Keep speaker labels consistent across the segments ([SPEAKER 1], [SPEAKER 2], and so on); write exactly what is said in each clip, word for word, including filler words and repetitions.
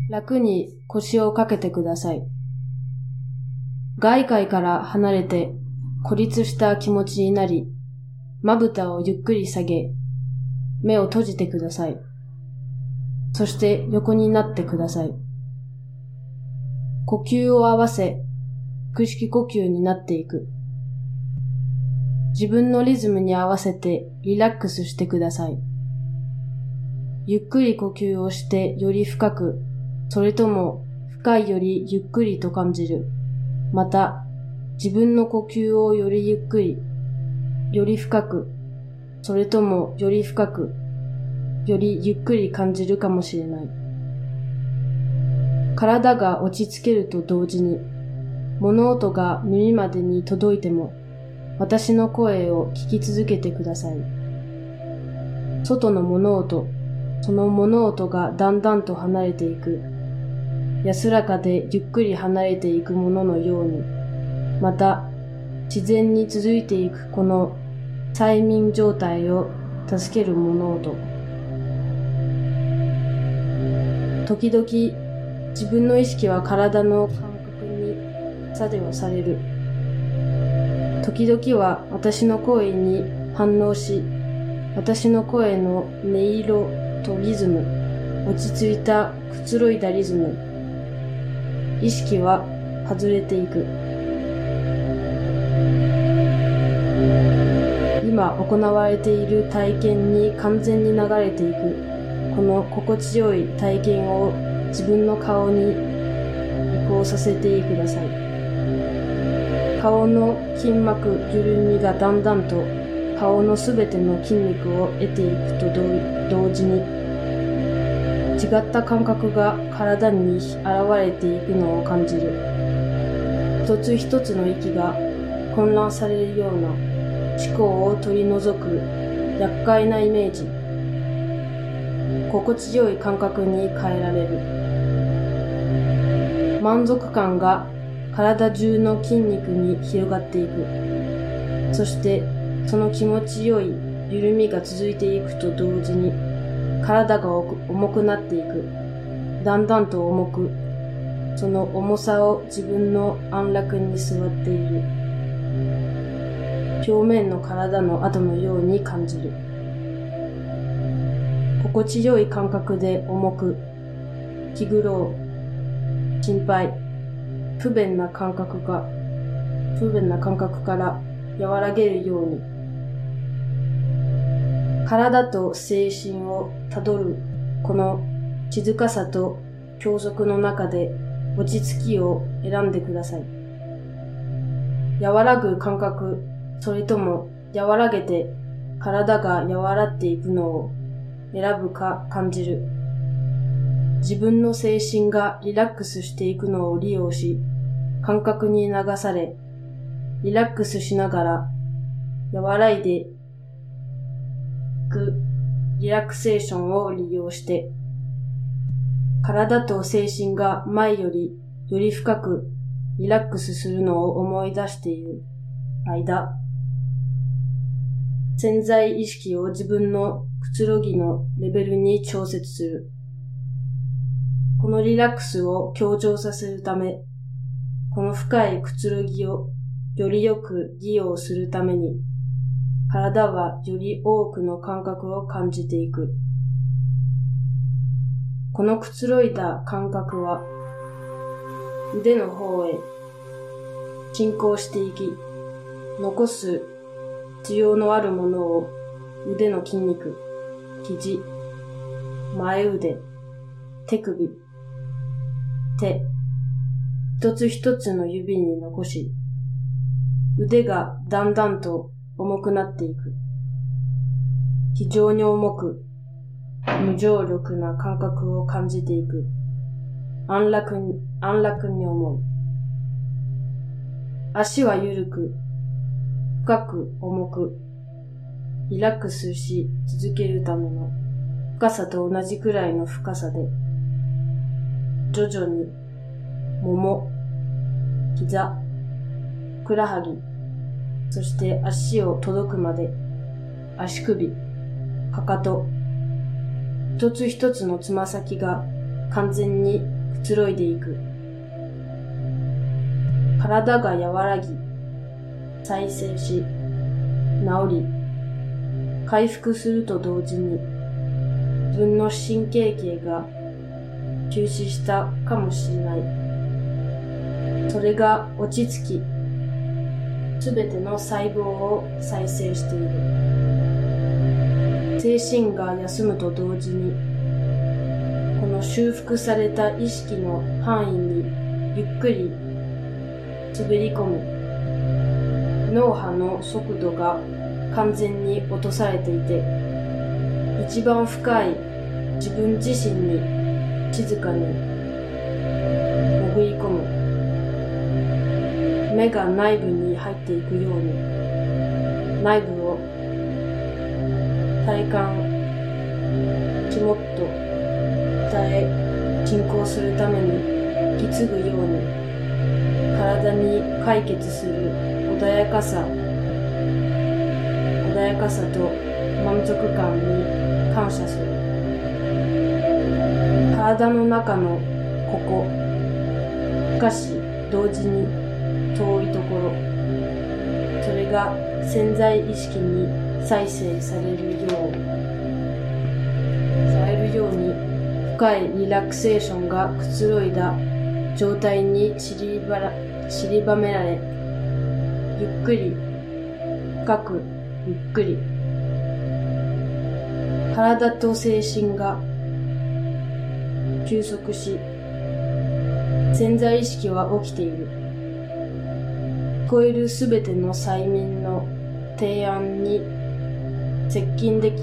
[SPEAKER 1] 楽に腰をかけてください。外界から離れて孤立した気持ちになり、まぶたをゆっくり下げ、目を閉じてください。そして横になってください。呼吸を合わせ、腹式呼吸になっていく。自分のリズムに合わせてリラックスしてください。ゆっくり呼吸をしてより深く、それとも深いよりゆっくりと感じる。また、自分の呼吸をよりゆっくり、より深く、それともより深く、よりゆっくり感じるかもしれない。体が落ち着けると同時に、物音が耳までに届いても、私の声を聞き続けてください。外の物音、その物音がだんだんと離れていく。安らかでゆっくり離れていくもののように、また自然に続いていくこの催眠状態を助ける物音。時々自分の意識は体の感覚に作用される。時々は私の声に反応し、私の声の音色とリズム、落ち着いたくつろいだリズム、意識は外れていく。今行われている体験に完全に流れていく。この心地よい体験を自分の顔に移行させてください。顔の筋膜緩みがだんだんと顔のすべての筋肉を得ていくと同時に、違った感覚が体に現れていくのを感じる。一つ一つの息が混乱されるような思考を取り除く厄介なイメージ。心地よい感覚に変えられる。満足感が体中の筋肉に広がっていく。そしてその気持ちよい緩みが続いていくと同時に、体が重くなっていく。だんだんと重く、その重さを自分の安楽に座っている。表面の体の跡のように感じる。心地よい感覚で重く、気苦労、心配、不便な感覚が、不便な感覚から和らげるように、体と精神をたどるこの静かさと教則の中で落ち着きを選んでください。和らぐ感覚、それとも和らげて体が和らっていくのを選ぶか感じる。自分の精神がリラックスしていくのを利用し、感覚に流され、リラックスしながら和らいでいくリラクセーションを利用して、体と精神が前よりより深くリラックスするのを思い出している間、潜在意識を自分のくつろぎのレベルに調節する。このリラックスを強調させるため、この深いくつろぎをよりよく利用するために、体はより多くの感覚を感じていく。このくつろいだ感覚は、腕の方へ進行していき、残す必要のあるものを腕の筋肉、肘、前腕、手首、手、一つ一つの指に残し、腕がだんだんと重くなっていく。非常に重く、無重力な感覚を感じていく。安楽に、安楽に思う。足は緩く、深く重く、リラックスし続けるための深さと同じくらいの深さで、徐々に、もも、膝、ふくらはぎ、そして足を届くまで、足首、かかと、一つ一つのつま先が完全にくつろいでいく。体が和らぎ、再生し、治り、回復すると同時に、自分の神経系が休止したかもしれない。それが落ち着き、すべての細胞を再生している。精神が休むと同時に、この修復された意識の範囲にゆっくり滑り込む。脳波の速度が完全に落とされていて、一番深い自分自身に静かに潜り込む。目が内部に入っていくように、内部を体感、肝っと鍛え、進行するために引き継ぐように、体に解決する穏やかさ、穏やかさと満足感に感謝する。体の中のここ、しかし同時に遠いところ、それが潜在意識に再生されるよう、されるように深いリラクセーションがくつろいだ状態に散りばら、散りばめられ、ゆっくり、深く、ゆっくり、体と精神が休息し、潜在意識は起きている。聞こえるすべての催眠の提案に接近でき、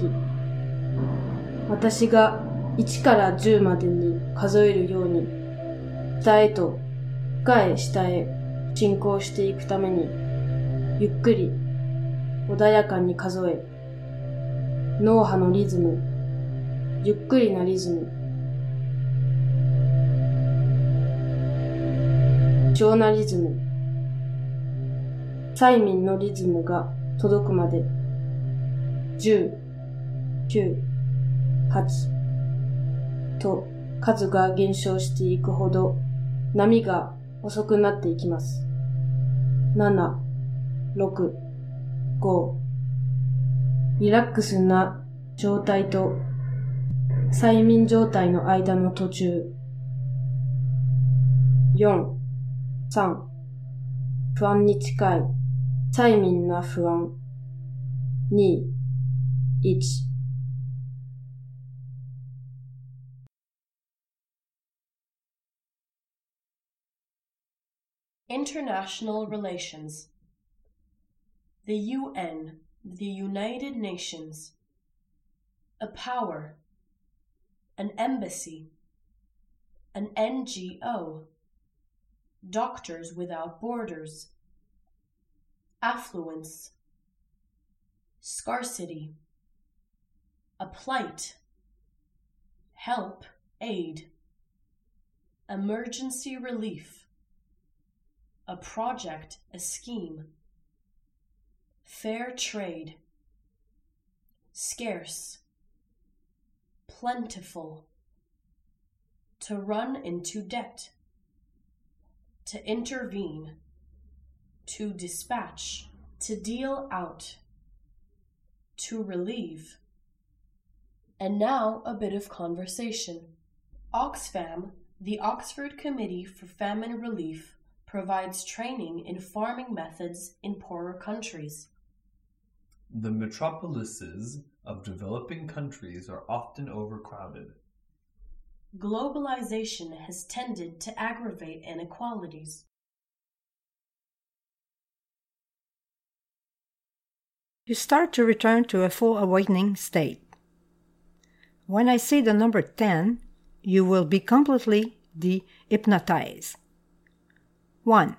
[SPEAKER 1] 私がいちからじゅうまでに数えるように、下へと深い下へ進行していくために、ゆっくり穏やかに数え、脳波のリズム、ゆっくりなリズム、超なリズム、催眠のリズムが届くまで、じゅう、きゅう、はちと数が減少していくほど波が遅くなっていきます。なな、ろく、ご、リラックスな状態と催眠状態の間の途中、よん、さん、不安に近い催眠な不安、に、いち。
[SPEAKER 2] International relations. The U N, the United Nations. A power. An embassy. An N G O. Doctors Without Borders. Affluence. Scarcity. A plight. Help, aid. Emergency relief. A project, a scheme. Fair trade. Scarce. Plentiful. To run into debt. To intervene. To dispatch. To deal out. To relieve. And now a bit of conversation. Oxfam, the Oxford Committee for Famine Relief, provides training in farming methods in poorer countries.
[SPEAKER 3] The metropolises of developing countries are often overcrowded.
[SPEAKER 2] Globalization has tended to aggravate inequalities.
[SPEAKER 4] You start to return to a full awakening state. When I say the number ten, you will be completely de-hypnotized. One.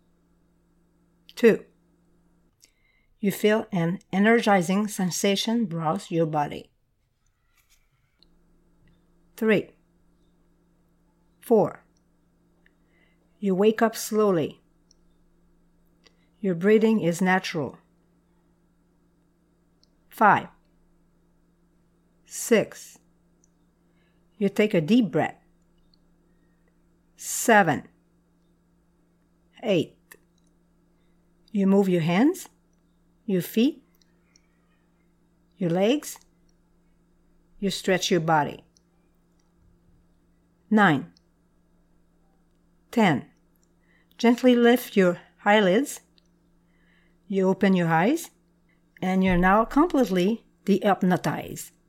[SPEAKER 4] Two. You feel an energizing sensation browse your body. Three. Four. You wake up slowly. Your breathing is natural. Five. Six. You take a deep breath. seven, eight. You move your hands, your feet, your legs. You stretch your body. nine, ten. Gently lift your eyelids. You open your eyes, and you're now completely dehypnotized.